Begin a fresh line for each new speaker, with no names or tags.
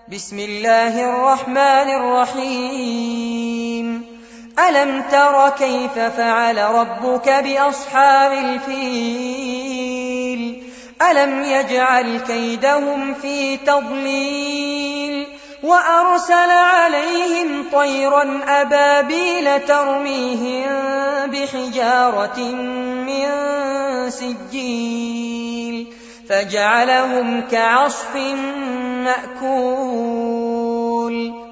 بسم الله الرحمن الرحيم. ألم تر كيف فعل ربك بأصحاب الفيل؟ ألم يجعل كيدهم في تضليل وأرسل عليهم طيرا أبابيل ترميهم بحجارة من سجيل فجعلهم كعصف مأكول.